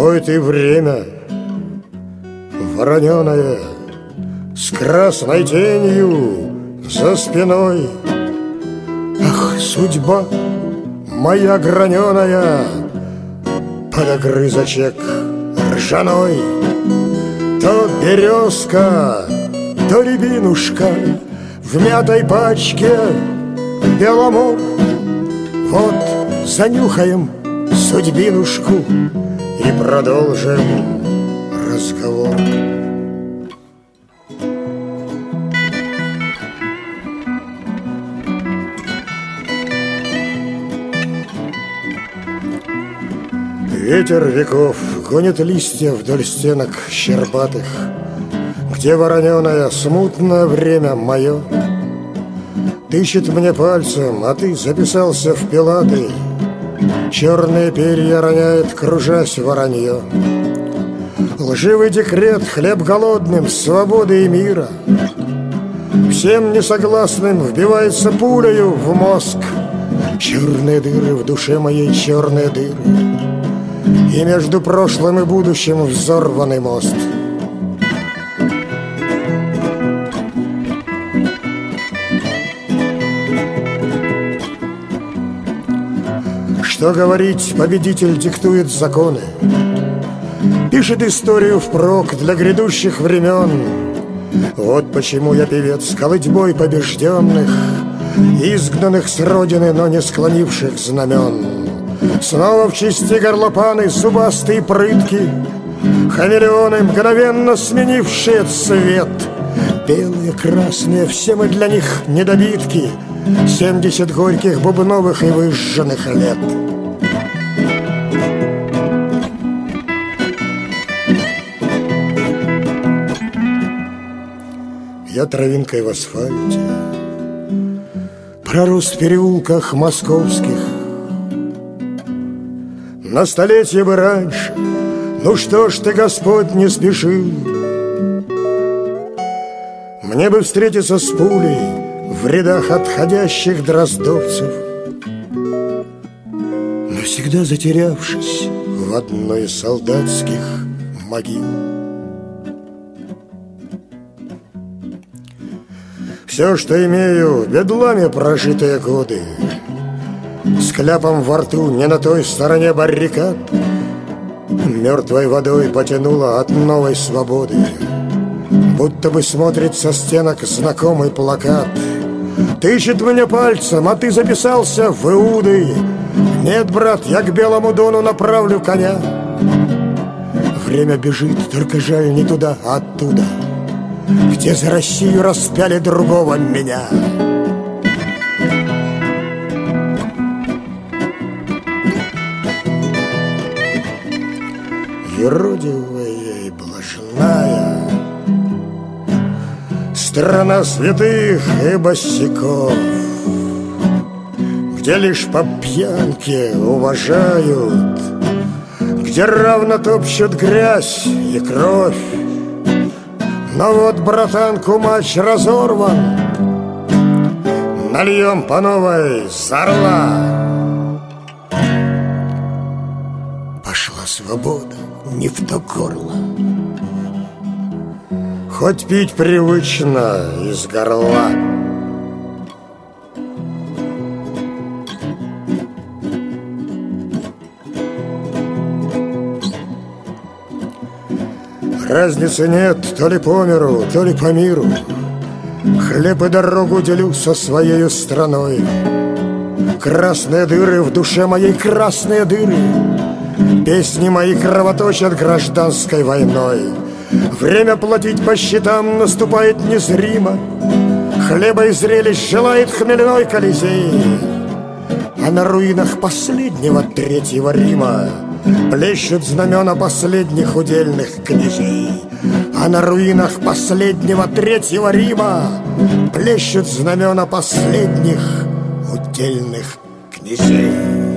Ой ты, время вороненое, с красной тенью за спиной. Ах, судьба моя граненая, под огрызочек ржаной. То березка, то рябинушка в мятой пачке белому. Вот занюхаем судьбинушку и продолжим разговор. Ветер веков гонит листья вдоль стенок щербатых, где вороненое смутное время мое. Тычет мне пальцем, а ты записался в пилаты. Черные перья роняет, кружась воронье. Лживый декрет хлеб голодным свободы и мира всем несогласным вбивается пулею в мозг. Черные дыры в душе моей, черные дыры, и между прошлым и будущим взорванный мост. Что говорить, победитель диктует законы, пишет историю впрок для грядущих времен. Вот почему я певец колыбой побежденных, изгнанных с родины, но не склонивших знамен. Снова в чести горлопаны зубастые прытки, хамелеоны, мгновенно сменившие цвет. Белые, красные, все мы для них недобитки, 70 горьких, бубновых и выжженных лет. Я травинкой в асфальте пророс в переулках московских. На столетие бы раньше, ну что ж ты, Господь, не спешил. Мне бы встретиться с пулей в рядах отходящих дроздовцев, навсегда затерявшись в одной из солдатских могил. Все, что имею, бедлами прожитые годы, с кляпом во рту не на той стороне баррикад, мертвой водой потянуло от новой свободы, будто бы смотрит со стенок знакомый плакат. Тычет мне пальцем, а ты записался в Иуды. Нет, брат, я к белому дону направлю коня. Время бежит, только жаль не туда, а оттуда, где за Россию распяли другого меня. Юродивая и блажная страна святых и босиков, где лишь по пьянке уважают, где равно топчут грязь и кровь. Но вот, братан, кумач разорван, нальем по новой с орла. Пошла свобода не в то горло, хоть пить привычно из горла. Разницы нет, то ли по миру, то ли по миру. Хлеб и дорогу делю со своей страной. Красные дыры в душе моей, красные дыры. Песни мои кровоточат гражданской войной. Время платить по счетам наступает незримо. Хлеба и зрелищ желает хмельной Колизей. А на руинах последнего Третьего Рима плещут знамена последних удельных князей. А на руинах последнего Третьего Рима плещут знамена последних удельных князей.